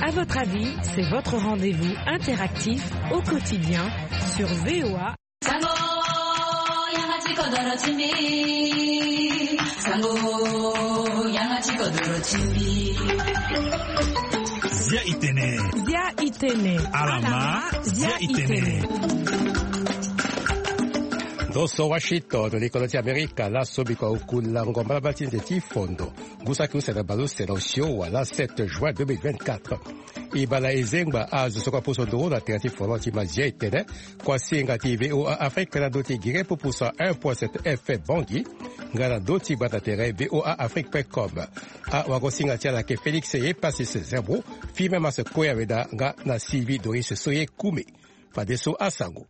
À votre avis, c'est votre rendez-vous interactif au quotidien sur VOA. Zia Itene. Alama Zia Itene. Dosso Washington l'economia americana la sobika okula ngomba batinde tifondo gusa kusela balose no show wala 7 juin 2024 ibala ezengba azo soka poso ndo la théâtre folo ti mazia itene kwa singa TV o Afrique na doti gire pour 1.7 FM bangi ngala doti bata tere VOA Afrique.com a wagosinga tia ke Félix ye passé ce zéro filme mas koya veda nga na Sylvie Doris Soye Kume padeso asango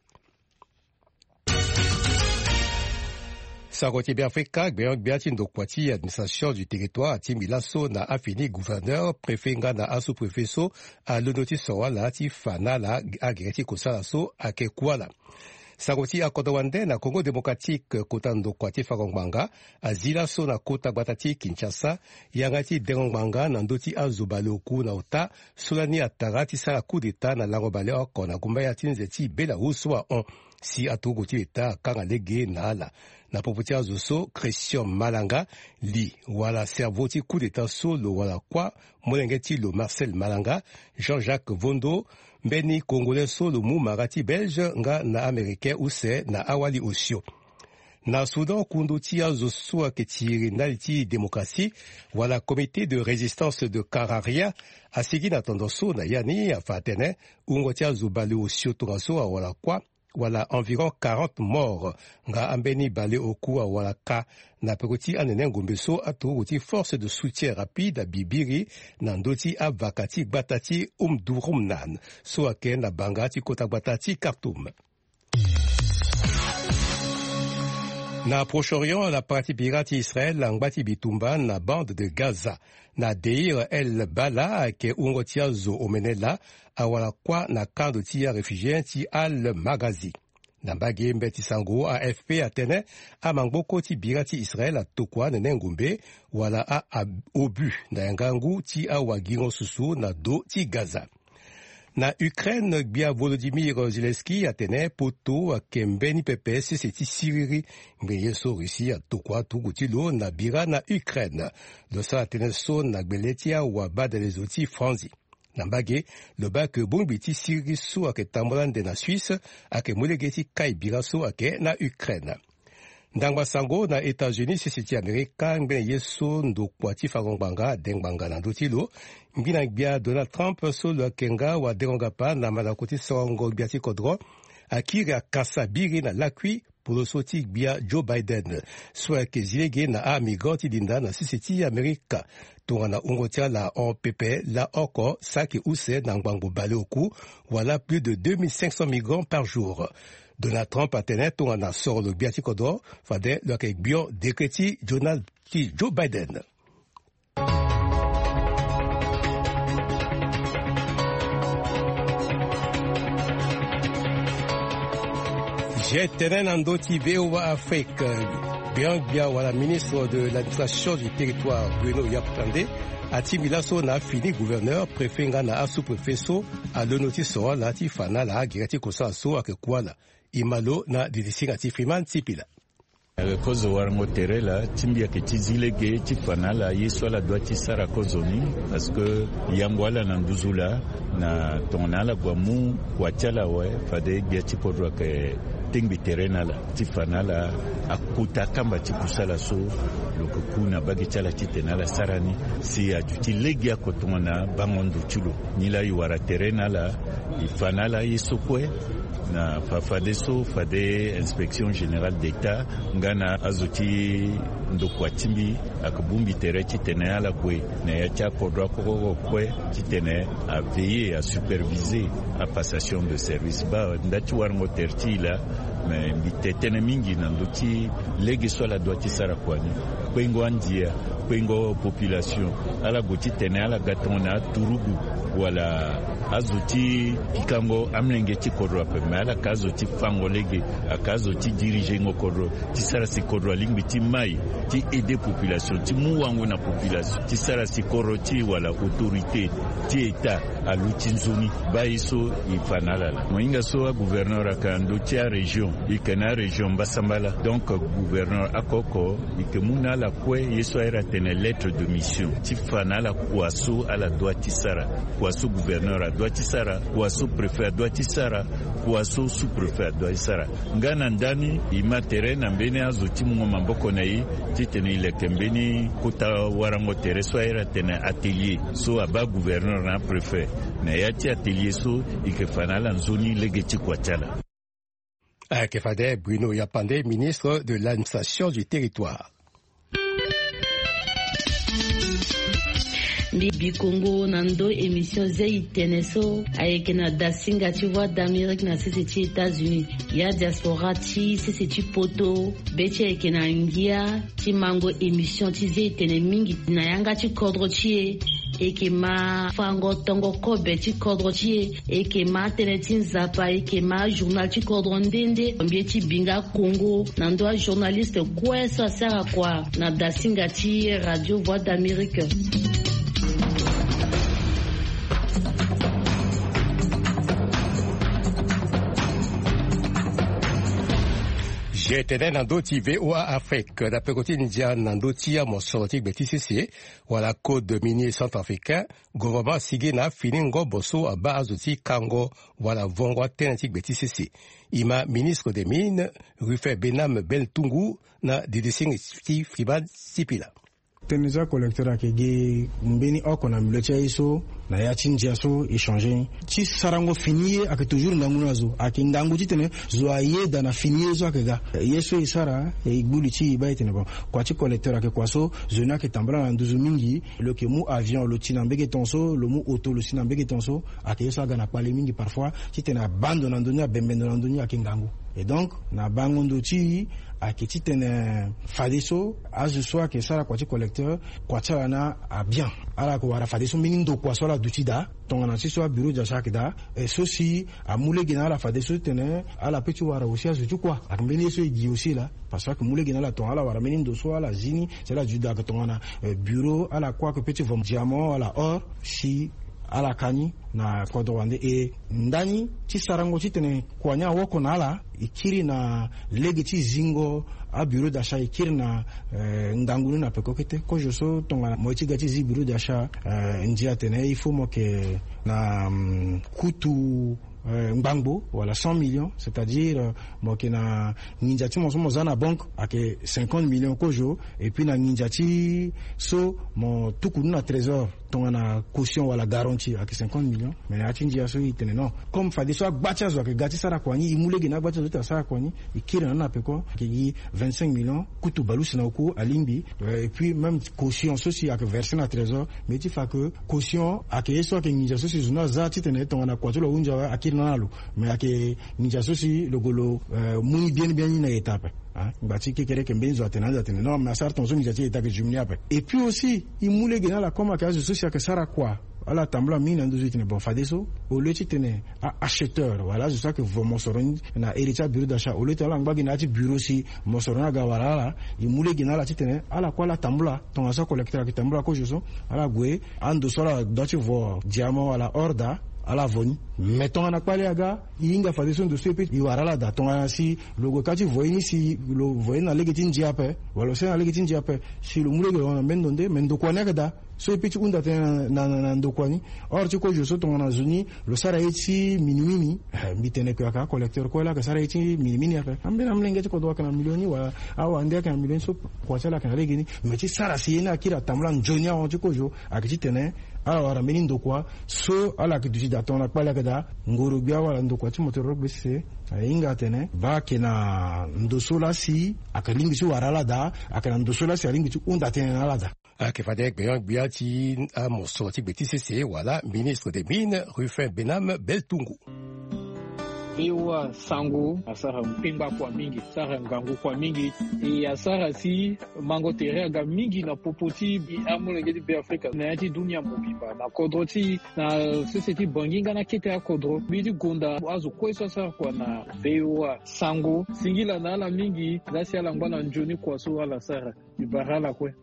Saroti Biafrika, Biatin Dokwati, administration du territoire, Timilaso, na afini gouverneur, préfet na sous-préfet so, à l'onoti soa la tifana la agreti kosalaso, à Kekwala. Saroti Akodawande na Congo démocratique, Kotando Kwati Farongbanga, à Zilaso na Kota Batati Kinshasa, Yangati Derongbanga, Nandoti Azobaloku na Ota, Solani Atarati Sala coup d'état na Larobale Oko, na Gumbayatin Zeti Belaruswa on, si Atogoti Eta, Kangalege Nala. Na popoti azoso Christian Malanga li wala servoti coup d'état solo wala kwa molengeti lo Marcel Malanga Jean-Jacques Vondo mbeni congolais solo mu marati belge nga na américain use na awali osio na Soudan kunduti azoso aketiri naliti démocratie wala comité de résistance de Kararia asigi na tondoso na yani afatene ungoti azobali osio tongaso wala kwa wala environ 40 morts nga ambeni bale okua wala ka na pekoti anene ngombeso aturuti force de soutien rapide à Bibiri na ndoti a vakati batati Umdurumnan so ake na bangati kota batati Khartoum. Na Proche-Orient, la partie pirate Israël langbati bitumba na bande de Gaza. Na Deir El Bala ke ungotiazo omenela awala kwa na kando tia réfugié ti Al Magazi. Na mbage mbeti sango AFP atene amangboko ti birati Israël atokwa nene ngumbe wala a obu na ngangu ti awagiro susu na do ti Gaza. Na Ukraine, bia Volodymyr Zelensky atene poto akembeni PPS seti siriri mbeye so Russie atokwa tugutilo na bira na Ukraine. Dosa atene so na gbeletia wa bada lezoti franzi. Nambage, le bac bongbiti siriri so ake tambolande na Suisse ake mulegeti kai bira so ake na Ukraine. Ndangba sango na États-Unis siti Amerika mbene yeso ndo kwati farongbanga dengbanga na ndotilo mbina bia Donald Trump so lo kenga wa deronga pa na malakoti songo biati kodro akiri akasa biri na lakwi pour soti bia Joe Biden so ke zilege na amigoti dinda na siti Amerika tongana ungotia la OPP la oko saki use na ngbango baleoku voilà plus de 2500 migrants par jour. Donald Trump atene tongana soro lo biati kodro fade lo ke bio dekreti Joe Biden. J'ai tenu en doti VOA Afrique. Bien, voilà, ministre de l'administration du territoire, Bruno Yapkande, a timilaso na fini gouverneur, préfet na sous-préfet so, a le notice so, la tifana la girati kosa so, a kwala, imalo na didisigati fiman tipila. Kozo warango terela timbia ke tizilege tifana la yeswa la doiti sara kozomi parce que yangwala na nduzula na tonala gwamu kwachala we fade biati podwa ke tingbi terena la tifana la akuta kamba tikusala so lokukuna bagi chala titena la sarani si ajuti legia kotona bangondo chulo nila yuwara terena la ifana la yesokwe na fafadeso fade inspection générale d'état ngana azoti ndokwatimbi akabumbi tere titene ala kwe na yacha kodwa koko kwe titene a veiller à superviser la passation de service ba ndati warmo tertila mais bitetene mingi nanduti lege swala doiti sara kwani kwengo andia kwengo population ala goti tene ala gatona turugu wala azuti pikango amlenge ti kodro pe mala kazo ti fango lege akazo ti diriger ngo kodro ti sara si kodro lingbi ti mai ti aider population ti muwango na population ti sara si kodro ti wala autorité ti état a lutinzoni baiso ifanala la moinga so gouverneur akando ti a région ikena région basambala donc gouverneur akoko ikemuna la kwe yeso era tene lettre de mission ti fanala kwaso ala doiti sara kwaso gouverneur a doiti sara kwaso préfet a doiti sara kwaso sous-préfet a doiti sara ngana ndani imatere na mbene azuti mu maboko na yi ti tene ile kembeni kuta warango tere so era tene atelier so aba gouverneur na préfet na yati atelier so ikefanala nzoni legeti kwachala. Kefade Bruno Yapande, ministre de l'administration du territoire. Bibi Congo nando émission Zéi Teneso avec na dasinga tu vois d'Amérique na c'est États-Unis ya diaspora ti c'est poto beche avec na ngia ti mango émission ti Zéi Tene mingi na yanga ti kodro ti eke ma fango tongo kobe ti kodro ti eke ma tenetin zapa eke ma journal ti kodro ndende mbie ti binga Congo nando a journaliste quoi ça sert à quoi na dasinga ti radio Voix d'Amérique. J'étais dans d'autres VOA Afrique. D'après côté India, dans d'autres morceaux BTCC, ou à la côte de minier centrafricain, gouvernement Sigena Finingo Bosso à base de Kango, ou à la Vongo Tenatique BTCC. Ima ministre des Mines, Rufai Benam Beltungu, na Didising Fribad Sipila. Teneza collecteur akege mbeni okona mlecha iso na ya chinja so échanger ti sarango finier ak toujours ndanguna zo akindangu ti tene zo ayeda na finier zo akega yeso isara e igbuli ti ba itene bon kwa ti collecteur ak kwaso zona ke tambra na nduzu mingi le ke mu avion lo ti na mbege tonso lo mu auto lo ti na mbege tonso ak yeso aga na pale mingi parfois ti tene abandona ndoni abembendo na ndoni akindangu et donc na bangondo ti akiti tene fadeso azu soit que ça la kwati collecteur kwatala na a bien ala ko wara fadeso minindo kwa so la dutida tongana si soit bureau de chaque da et ceci a moule gina la fadeso tene ala petit wara aussi azu tu quoi akmbeni so igi aussi là parce que moule gina la ton ala wara minindo so ala zini c'est la juda que tongana bureau ala quoi que petit vom diamant ala or si ala kani na kodowande e ndani ti sarango ti tene kwanya woko na ala ikiri na legi ti zingo a bureau d'achat ikiri na ndangunu na pekokete ko joso tonga moiti gati zi bureau d'achat ndia tene il faut mo ke na kutu Mbangbo, voilà 100 millions, c'est-à-dire que na ninjati mon na banque avec 50 millions kojo et puis na ninjati so mon tout coup na trésor ton na caution wala garantie avec 50 millions mais na tinjia so itene non comme fa de so gbacha zo ke gati sara kwani imule gina gbacha zo ta sara kwani ikira na peko ki 25 millions kutu balusi na ko alimbi et puis même caution soci avec verser na trésor mais tu fa que caution avec so ke ninja so si zuna za titene ton na kwatulo unja nalo mais ake ninja sosi logolo muni bien na étape hein bati kekere kembenzo atena non mais ça ton ninja ti étape jumni après et puis aussi imule gena la comme ake sosi ake sara quoi ala tambla mina nduzu tene bon fadeso au lieu tene acheteur voilà je sais que vous monsoron na héritier bureau d'achat au lieu tala ngba na ti bureau si monsoron ga wala imule gena la tene ala kwa la tambla ton asa collecteur ki tambla ko joso ala gwe ando sola doti vo diamant wala orda ala voni mettons en akpali aga inga fadeso ndo sepe iwarala da tonga si logo kati voini si lo voina legetin jiape wala se na legetin jiape si lo mulege na mendonde mendo kwaneka da so epiti unda tena na ndokwani or ti ko joso tonga na zuni lo sara eti minimini mbitene ko aka collecteur ko la ka sara eti minimini ape ambena mlenge ko do kana milioni wa awa ande kana milioni so kwa chala kana legeni meti sara si ina kira tamla njonia on ti ko jo akiti tene ala wara meni ndokwa so ala kiduji da tona kpala kada ngoro bia wala ndokwa ti motoro gbese inga tene ba kena ndosola si akalingi si warala da akana ndosola si alingi ti unda tene ala da Kefadek Beyan Biati a Mosoti BTCC, voilà, ministre des Mines, Rufai Benam Beltungu. VOA sango asara mpemba kwa mingi sara ngangu kwa mingi e asara si mango terega mingi na popoti amulengedi be Afrika na yati dunia mobimba na kodroti na society banginga na kete ya kodro bidi gonda azu kweso sara kwa na VOA sango singila na ala mingi lasi ala ngwana njoni kwa so ala sara ibarala kwe.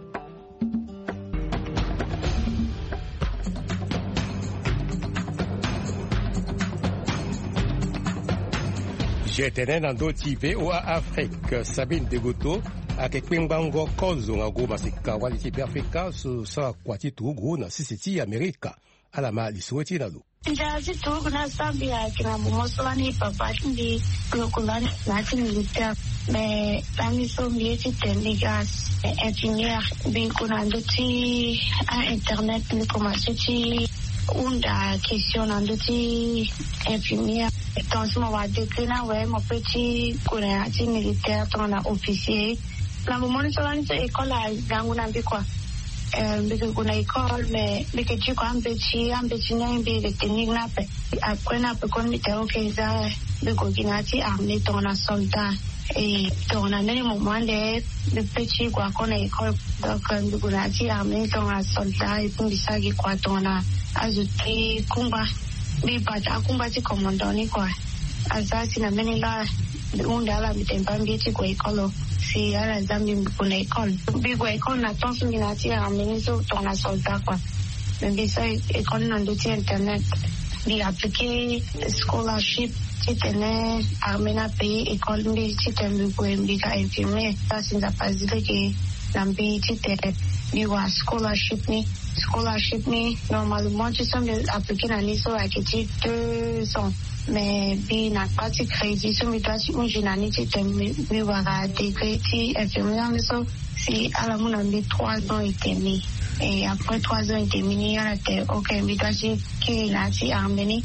Jetene na ndoti VOA Afrique Sabine Degoto akekpengbango kozo ngago masika waliti pe Afrika so sa kwati tugu na sisiti Amerika alama lisuweti nalu. Jazi tugu na Zambia kina mumosolani papati ndi lokulani nati milita me tamiso mieti tendigas engineer binkuna ndoti a internet nikomasiti unda question ndoti infirmière. Dans ce moment, décliné, ouais, mon petit collègue militaire, ton officier. La maman est allée à l'école à Gangunambi quoi. Mais qu'on a école, mais que tu vois un petit nain, des techniques nappe. Après nappe qu'on mettait au Kaiser, le coquinati armé ton soldat. Et ton année moment de petit quoi qu'on a école, donc le coquinati armé ton soldat et puis ça qui quoi ton a ajouté combat. Bipata akumbati komandoni kwa azasi na menila undala mitembambiti kwa ikolo si ala zambi kuna ikolo bigwa ikolo na tonsu minati amenizo tona solda kwa mbisa ikolo na nduti internet bi appliquer scholarship titene armena pays ikolo mbi titembi kwa mbika infirmier sasi nza pazile ke nambi titene biwa scholarship ni normalement tu sembles appliquer à l'ISO à qui 2 ans mais bi na pas de crédit sur mes doigts une jeune tu biwa à décréter infirmière l'ISO si à la mon ami 3 ans et demi et après 3 ans et demi à la terre ok mi dois qui là si armeni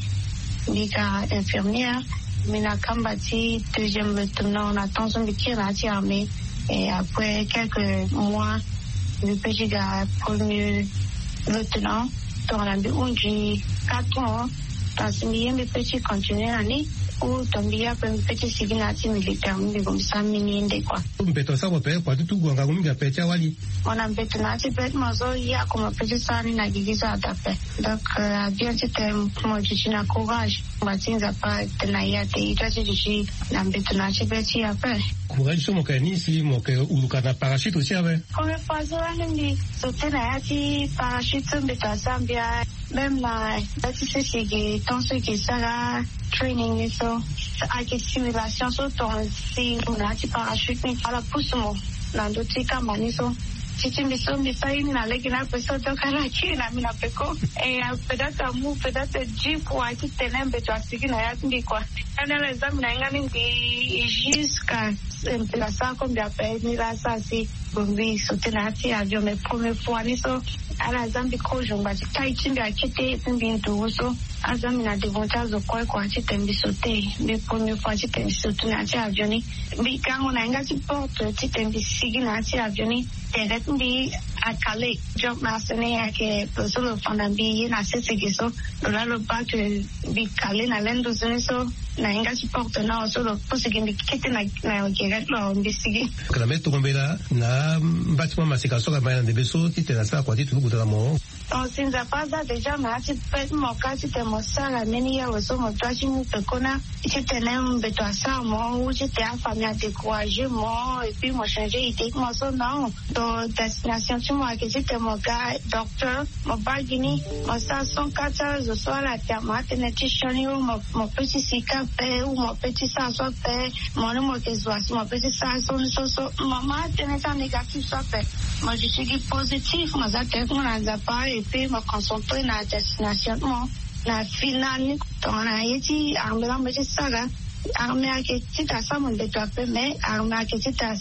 bika infirmière mais na kambati deuxième lieutenant on attend son qui là si armé et après quelques mois le petit gars premier lieutenant dans la unji 4 ans dans ce milieu le petit continuer l'année ou tomber après un petit signati militaire mais comme ça mininde quoi mbeto sa kopé kwa tutu gwanga kuminga pecha wali on mbeto na tibet mazo ya comme petit sani na gigiza tape donc bien c'était moi je na courage matinza pa tena ya te itachi dishi na mbeto na tibet ya pe courage somo kanisi moke uluka na parachute aussi avec comme fazo ndi sauter na ya ti parachute mbeto Zambia même la c'est que tant ce qui sera training so avec simulation so ton si on a ti parachute ni ala pusumo na ndo tika maniso chichimbiso misaini na legi na peso toka na china mina peko pedata mu pedata jeep wa kitelembe to asiki na yati kwa ana la exam na ngani ngi jusqu'à la sako mbia pe ni la sasi bombi sotenati avion me première fois ni so ala zambi kojo ngati tai chimbi akite mbindu so azami na devontazo kwa chitembi sote me première fois chitembi sotenati avion ni bi kango na ngati porte chitembi sigina ati avion ni direct bi akale job master ne yake solo fandambi na sesegeso lo back bi kale na lendo so na ngati porte na solo posigi kite na direct lo mbisigi kana meto kombela na bâtiment masika soka mayana de beso titena sa kwa titu kutala mo sinza paza deja ma ati pe mo kasi te mo sala meni ya so mo twachi mu pe kona titena mbeto asa mo uti te afamia décourager mo et puis mo changer idée mo so non do destination tu mo ke te mo ga docteur mo bagini mo sa son kata zo so la terma tenetishoni mo petit sika pe ou mo petit sa so pe mo no mo ke zo mo petit sa so mama teneta négatif so pe mo je suis positif mo za te mo na za pa et puis me concentrer na destination mo na finale ton ayeti armela me saga armé a ketita sa mon de toi mais armé a ketita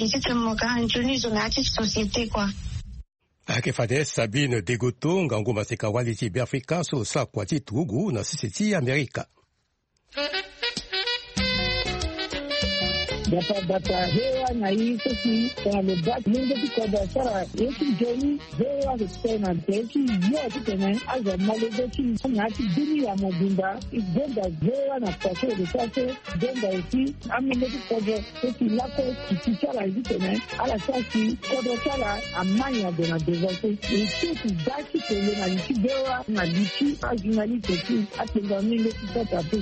mo kan juni zonati société quoi akefade Sabine Degoto ngango masika waliti bi Afrika so sa kwati tugu na sisiti Amerika. data hewa na hii sisi kwa lebaki mungu kwa dasara yesu joni hewa tena teki yote tena aza malezeki na kidini ya mobimba igenda hewa na pasho de sase genda eti amile kwa sisi lako kichara hivi tena ala sasi kwa sala amanya de na devote eti daki tele na likidewa na liki ajinali teki atenda mile kitata tu.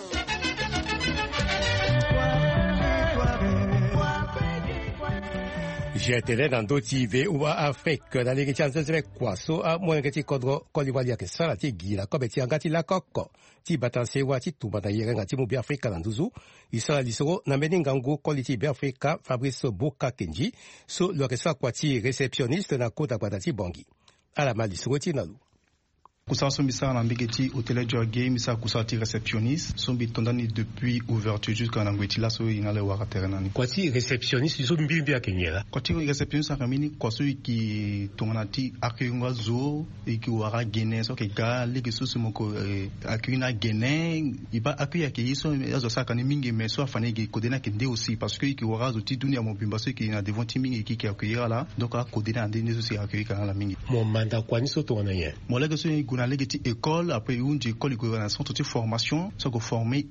Jetele na ndoti VOA Afrique na ligi chanzo zile kwaso a mwenye ti kodro koliwali ya kesala ti gila kobe ti angati la koko ti batanse wa ti tuba na yere ngati mu bi Afrika na nduzu isala lisoro na meninga ngu koliti bi Afrika Fabrice Boka Kenji so lo kesala kwa ti réceptionniste na kota kwa ti bongi ala mali lisoro ti nalu Kusa sombi sa na mbigeti hôtel Joage misa kusa ti réceptionniste sombi tondani depuis ouverture jusqu'à ngweti la so inale waka terenani kwati réceptionniste so mbimbi akenyela kwati réceptionniste akamini kwaso iki tongana ti akengwa zo iki waka gene so ke ga legi so moko akina gene iba akuya ke yiso yazo saka ni mingi mais so afane ki kodena ke nde aussi parce que iki waka zo ti dunia mo bimba so ki na devant ti mingi ki akuyira la donc a kodena ande so si akuyira la mingi mo manda kwani so tongana ye mo legi so kuna legi école après une école de centre de formation so ko formé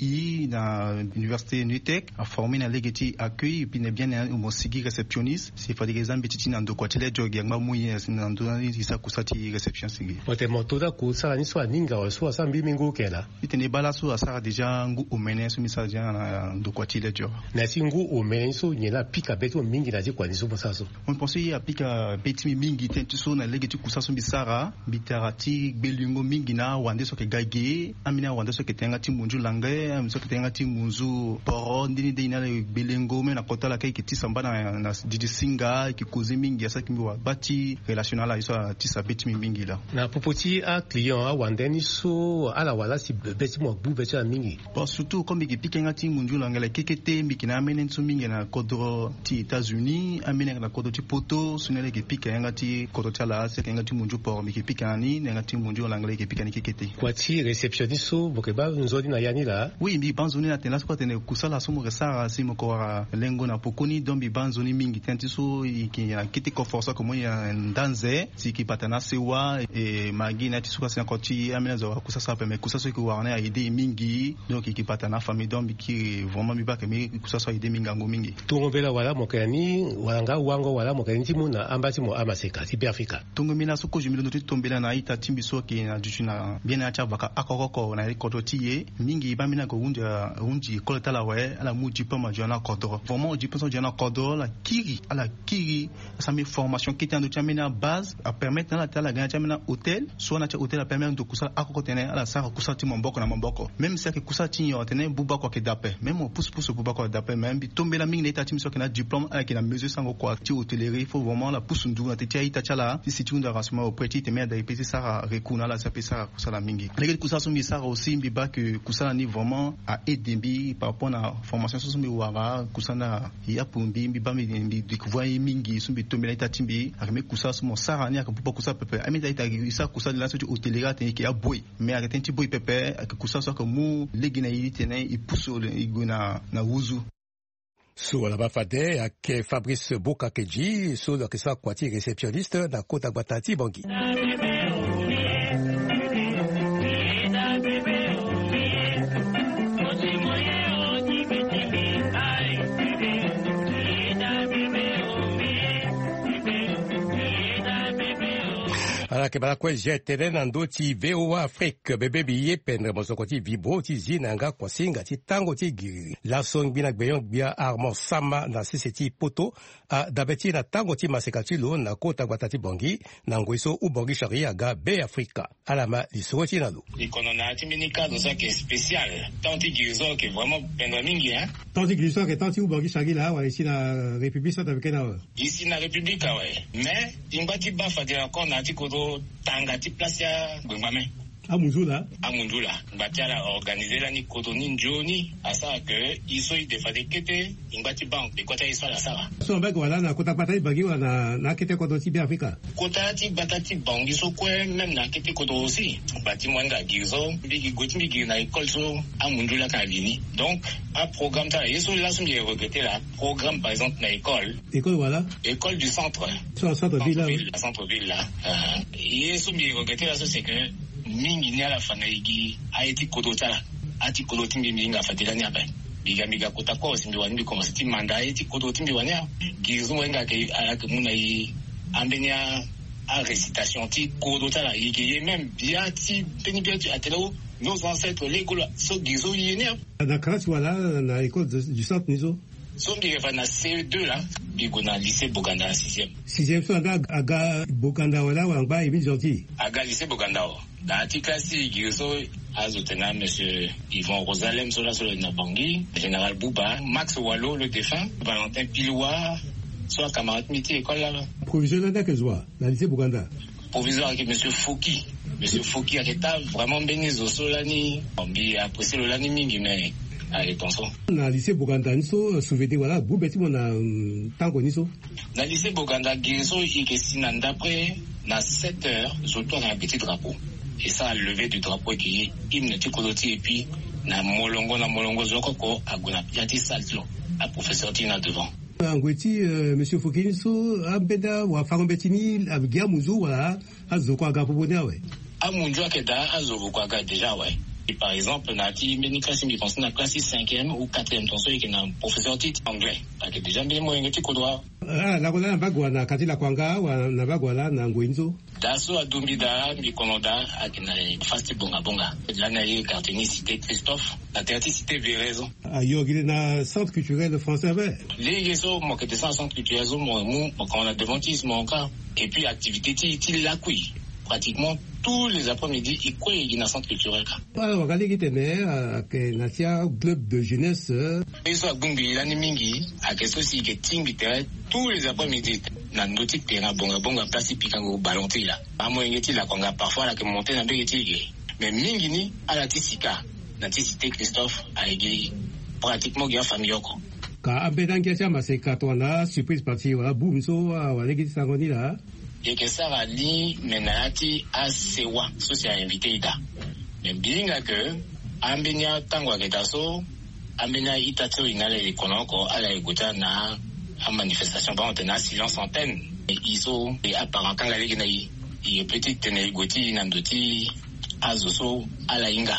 na université Nutec a formé na legi accueil puis ne bien mo sigi réceptionniste c'est fa des exemple petit na ndo kwatele jogi ngba muyi na ndo isa kusati réception sigi ote motoda ku sala ni so aninga o so asambi mingu kela itene bala so asara déjà ngu omene so message na ndo kwatele jogi na singu omene so nyela pika beto mingi na ji kwani so bosaso on pense ya pika beti mingi tentu so na legi kusaso bisara bitarati belingo mingi na wande so ke gage amina wande so ke tenga ti munju lange am so ke tenga ti munju poro ndini de ina belengo me na kotala kai ke ti samba na didi singa ki kozi mingi asa ki wa bati relationnel iso ti sabeti mingi la na popoti a client a wande ni so ala wala si beti mo bu beti a mingi bon surtout comme ki pikenga ti munju lange la kekete miki na amene nsu mingi na kodro ti États-Unis amene na kodro ti poto sunele ke pikenga ti kodro ti ala se kenga ti munju poro miki pikani na ti munju lange ke pikani kwati réceptionniste so bokeba nzodi na yani la oui bi banzoni na tena so tena kusala so mo resara si mo ko lengo na pokoni dombi banzoni mingi tenti so ki ya kiti ko força comme ya ndanze si ki patana sewa e magi na tisuka sina koti amena zo kusasa pe me kusasa ko wana ide mingi donc ki patana famille dombi ki vraiment mi ba ke mi kusasa ide mingango mingi tongobela wala mokani wanga wango wala mokani ti muna ambati mo amaseka ti Afrika tongomina so ko jumilo to tombela na ita timbi so ki na juchina bien acha baka akokoko na kodotiye mingi ba mina ko unji koleta we ala muji pa ma jona kodo vraiment ji pense jona kodo la kiri sa mi formation qui tendo chamina base a permettre na tala gana chamina hôtel so na cha hôtel a permettre de kusala akoko tene ala sa kusati momboko na momboko même si ke kusati yo tene buba ko ke dape même pousse buba ko dape même bi tombela mingi na timi so ke na diplôme avec la mesure sango ko ti hôtellerie il faut vraiment la pousse ndu na te tia chala si tu nda rasma au petit te mer da ipesi sa rekuna la sa pesa kusala mingi les kusala sumbi sara aussi mbiba que kusala ni vraiment a aider par rapport à formation sumbi wara kusana ya pumbi mbiba mbi découvrir mingi sumbi tomela itatimbi akame kusala sumo sara ni akapupa kusala pepe amita ita isa kusala la sotu hôtellerie te ki a boy mais arrêter ti boy pepe ak kusala so que mu legina yitene ipuso iguna na wuzu so la bafade ak Fabrice Boka Kenji so le kesa kwati réceptionniste na kota batati bangi ala ke bala kwe jetele na ndo ti VOA Afrique bebe biye pendre mosoko ti vibro ti zinanga kwa singa ti tango ti giri la song bina gbeyon bia Armand Sama na sisi ti poto a dabeti na tango ti maseka ti lo na kota gwata ti bongi na ngweso u bongi sharia ga be Afrika ala ma lisoro ti na lo ikono na ti mini cadeau ça qui est spécial tant ti girizo que vraiment pendre mingi hein tant ti girizo que tant ti u bongi sharia wa ici na République centrafricaine ici na République ouais mais ingba ti ba fa de encore na ti kodo tanga ti place ya gbemame à Mundula batiala organiser la ni kotoni njoni asa que iso i defade kete ingati bank de kota iso la sara so mbek wala na kota patay bagi wana na kete kodoti bi Afrika kota ti batati bangi so kwe même na kete kodo aussi bati mwanga gizo bigi goti bigi na école so à Mundula kalini donc un programme ta iso là sont bien regretter la programme par exemple na école voilà école du centre sur centre ville là iso bien regretter là c'est que mingi ni ala fana igi aiti kodotala ati kodoti mingi nga fatila ni abe biga kota ko simbi wani ko masiti manda aiti kodoti mingi wani gizu wenga ke ala ke muna yi ambenya a récitation ti kodotala igi même biati penibiati atelo nos ancêtres l'école so gizu yeni na classe wala na école du centre nizo so bi va na C2 là bigo na lycée Boganda 6e so aga Boganda wala wangba ibi gentil aga lycée Boganda dans la classe gizo azotena monsieur Yvon Rosalem sur la Nabangi général Bouba Max Wallo le défunt Valentin Piloua soit camarade métier école là provisoire que joie dans lycée Boganda provisoire avec monsieur Fouki a été vraiment béni au solani on bi apprécié le lani mingi mais allez pensons na lycée Boganda niso souvenir voilà boubeti mona tango niso na lycée Boganda gizo ikesina d'après na 7h surtout na petit drapeau et ça a levé du drapeau qui est hymne tikoloti et puis na molongo zokoko aguna yati saltlo a professeur tina devant angweti monsieur Fokiniso ambeda wa farombetini abigia muzu wa azoko agapobona we amunjwa keda azoko aga déjà ouais. Et par exemple nati meni classe mi pense na classe 5e ou 4e ton so ikena professeur tit anglais parce que déjà bien mo ngeti kodwa la kola bagwa na katila kwanga wa na bagwa la na ngwenzo daso adumbida mi konoda akina fasti bonga la na yi quartier cité Christophe la terti cité Véraison ayo gile na centre culturel français vert les yeso mo que centre culturel mo quand on a devantis mon cas et puis activité ti la kui pratiquement tous les après-midi il quoi il y a centre culturel alors regardez qui tenait que natia club de jeunesse et ça gumbi la mingi à quelque chose qui timbi tous les après-midi na ndoti terrain bonga place pikango ballonti là amo ngeti la konga parfois la que monter na begeti mais mingi ni à la tisika na cité Christophe aigi pratiquement gya famille yoko ka abedangia chama se katona surprise party wala boom so wala ngeti sangoni là et que ça va li menati a sewa so c'est invité ida mais bien que ambenya tangwa ketaso ambenya itato inale konoko ala ekuta na a manifestation ba on silence antenne iso et apparent quand la ligue na il petit tenel goti na ndoti azoso ala inga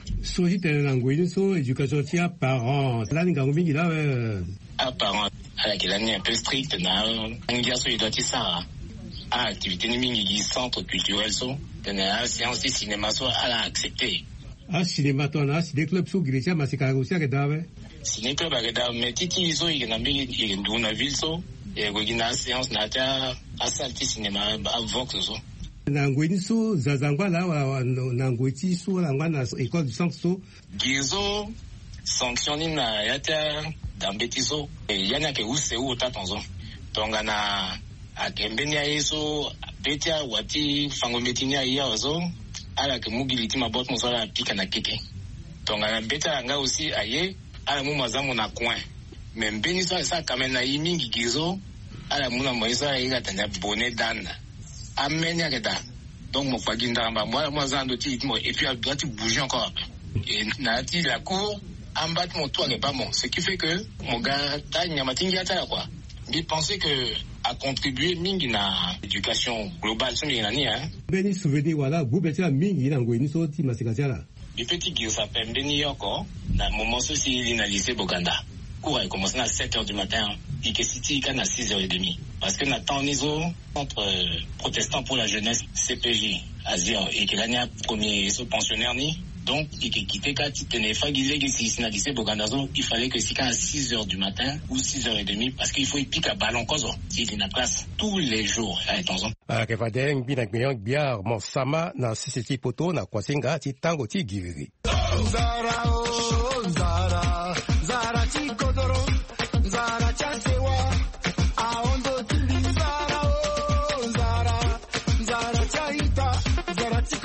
so hitele na ngwini so éducation tia parents la ninga mingi là apparent ala kilani un peu strict na ngia so idoti ça activité mingi centre culturel so tena séance de cinéma so ala accepté cinéma tona des clubs so girecha masika rusia ke dawe ciné club ke dawe mais titi so igena mingi nduna ville so e go gina séance na ta asalti cinéma ba vox so na ngweni so zazangwa la na ngweti so la ngwana école du centre so gizo sanctionné na yata dambetiso yana ke use u tatonzo tongana akembenia yeso betia wati fangometinia yaozo ala ke mugiliti mabot musala pika na keke tongana beta nga aussi aye ala mu mazamu na coin membeni ça kamena yimingi gizo ala muna moisa yiga tanya bonnet dan amenya keda donc mo faginda mba moi zando ti mo et puis elle doit bouger encore et nati la cour ambat mon toit n'est pas bon ce qui fait que mon gars tanya matingi atala quoi je pensais que a contribué mingi na éducation globale sur les années hein beni souvenir voilà vous betia mingi na ngweni so ti masikatiala le petit qui s'appelle Beni Yoko na moment ceci na lycée Boganda cours a commencé à 7h du matin et que city à 6h30 parce que na temps niso entre protestants pour la jeunesse CPJ Azir et que l'année premier ce pensionnaire ni donc il quittait quand il tenait fagilé que si na lycée Bogandazo il fallait que c'est à 6h du matin ou 6h30 parce qu'il faut piquer à ballon kozo s'il na place tous les jours à Tonzon ke vadeng bina gbiang biar mo sama na sisiti poto na kwasinga ti tango ti giri zara ti kodoro zara chasewa aondo ti zara chaita zara ti kodoro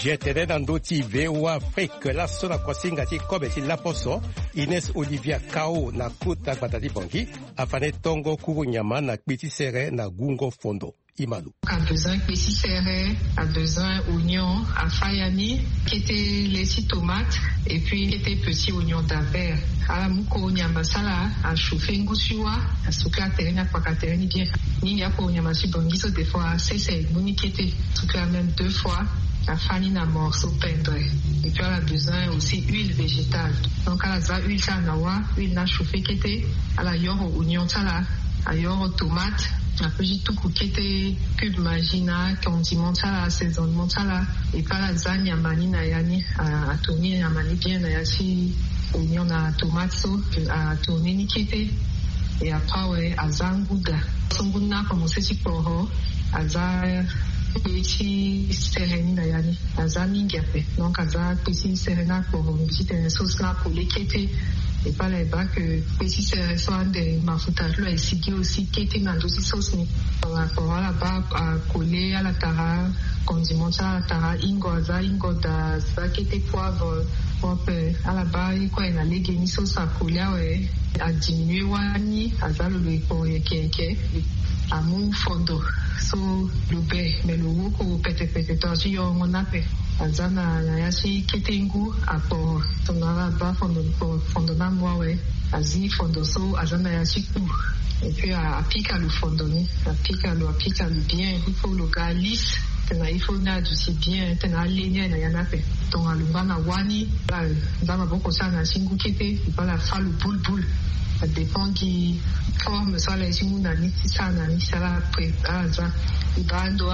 Jetene Nandoti VOA Afrique la sona kwasinga ti kobe ti laposo Ines Olivia Kao na kuta batati bongi afane tongo kubu nyama na kpiti sere na gungo fondo Imalu. A besoin kpiti sere, a besoin oignon, a fayani, qui était les tomates et puis qui était petit oignon d'Albert. A muko nyama sala a chauffer ngushiwa, a suka terena kwa katereni bien. Ni ya ko nyama si bongi so des fois c'est moni qui était suka même 2 fois. La farine à morceaux peindre. Et puis, elle a besoin aussi d'huile végétale. Donc, elle a besoin d'huile sanawa, huile na chauffée qui était, elle a yoro oignon tala, elle a yoro tomate, elle a petit tout coquette, cube magina, condiment tala, assaisonnement tala. Et puis, elle a besoin nyamani na yani, à tourner nyamani bien, na yashi, oignon na tomate so, à tourner ni qui était. Et après, ouais, à zanguda. Songuna, comme on sait, si pour eux, petit sereni na yani azami ngape donc aza petit serena pour une petite sauce là pour les kété et pas les bas que petit serena soit de mafuta là et sigi aussi kété na dosi sauce ni pour là-bas à coller à la tara condiment à la tara ingo da ça kété poivre à la bas il quoi na légeni sauce à coller ouais à diminuer wani azalo le pour yeke à mon fondo so lube mais le woko pete torji yo monape azana na yasi ketengu apo tonara ba fondo na moi ouais azi fondo so azana yasi ku et puis à piquer le fondo ni à piquer le bien il faut le gars lisse il faut na du si bien tena ligne na yanape donc alumba na wani ba beaucoup ça na singu kete il va la faire le boule ça dépend qui forme soit les nani ça nani ça la prépare ibando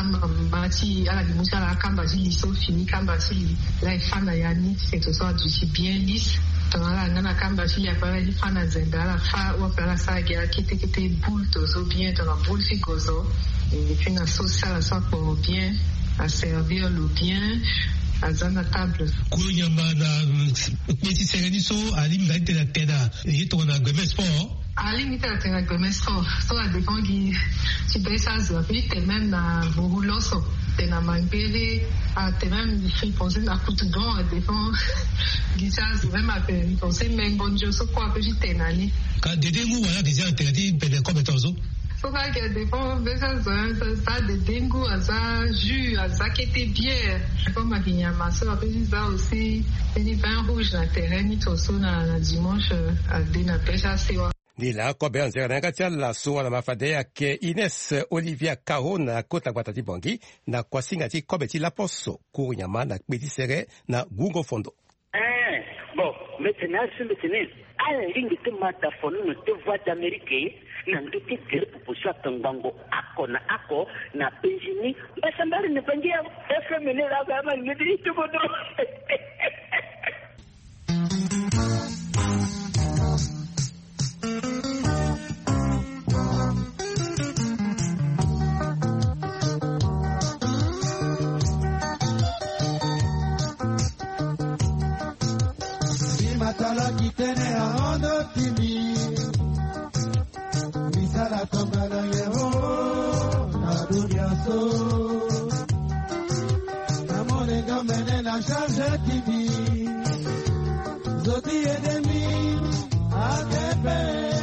amati ala limusa la kambasi liso fini kambasi la fana yani c'est que ça du si bien lisse dans la nana kambasi ya para di fana zenda la fa ou para ça qui était boule tozo bien dans la boule figozo et puis la sauce ça soit pour bien à servir le bien azana table kunyama na petit sereni so alim ga tena tena yito na gomes sport alim ita tena gomes sport so a dépend qui tu pesa zo puis te même na bohuloso tena mangele a te même il penser na kutubon a dépend gisaz même a penser même bonjo so quoi que j'étais nani ka dedengu wala déjà interdit pele kometozo so ça que dépend ça de dengue ça jus ça qui était bien comme à Kinyama ça après ça aussi des vins rouges na terrain ni toso na dimanche à dena pêche assez Nila kobe anzera ngatia la soa na mafade yake Ines Olivia Kao na kota kwatati bongi na kwasinga ti kobe ti laposo kunyama na kpiti sere na gungo fondo. Bon, maintenant à la ligne de mataphone nous te voix d'Amérique nando te tere proposition tangango ako na penjini basambari ne pangia FM ne la gama ne di to bodo Matala qui tenait à rendre timide, Misala tomba dans les roues, na duniaso. Namon les gars mènent la charge timide, Zoti et demi, à Québec.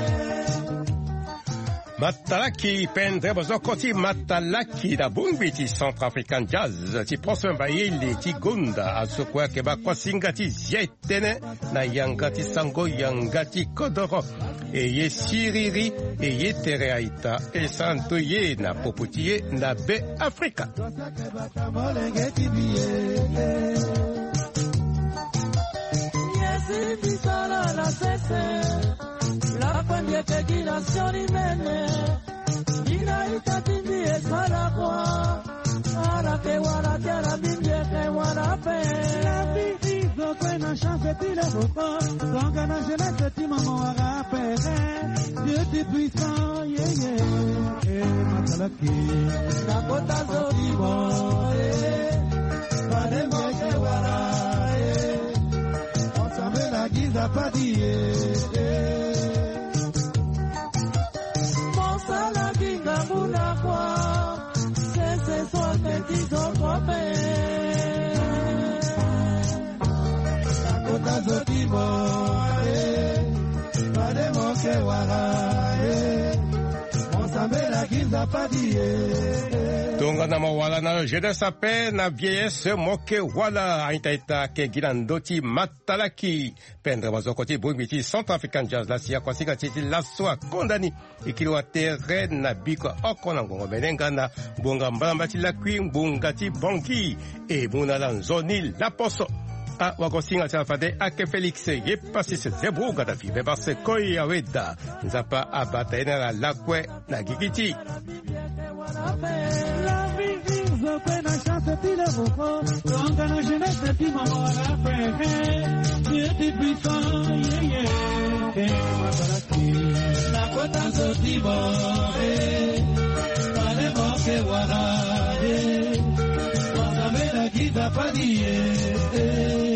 Matalaki pendre bozokoti matalaki da bumbiti Centrafrican Jazz ti prochain baile ti gonda asokwa ke ba kwasinga ti zietene na yangati sango yangati kodoro e ye siriri e ye tereaita e santo ye na popotie na be Afrika la première pérégrinazione humaine inaita timbi e sala kwa ara ke wara tiara bimbe ke wara pe la vie zo kwena chance pile ropa donc na jeunesse ti maman wara pe Dieu est puissant et matalaki na kota zo vivo pare mo ke wara on s'en la guisa pas dire Muna kwa, sese sote tizo kope. kota zotibo pademo ke wala monsambela kinza padie Tunga na mawala na jeunesse à peine na vieillesse moke wala aitaita ke girandoti matalaki pendre wazokoti bumbiti Central African Jazz la sia kwa sika titi la soa kondani ikiliwa tere na biko okona ngongo menenga na bunga mbamba tila kwing bunga ti bonki e buna la nzoni la poso a wakosinga chafade ake Felix ye pasi se zebuga da fibe base koi ya weda nzapa abatena la lakwe na gigiti zo pena chance pile voko donc na jeunesse ti maman la frère tu puissant yeah la kota zotibo pale moke wala monsambela kita padie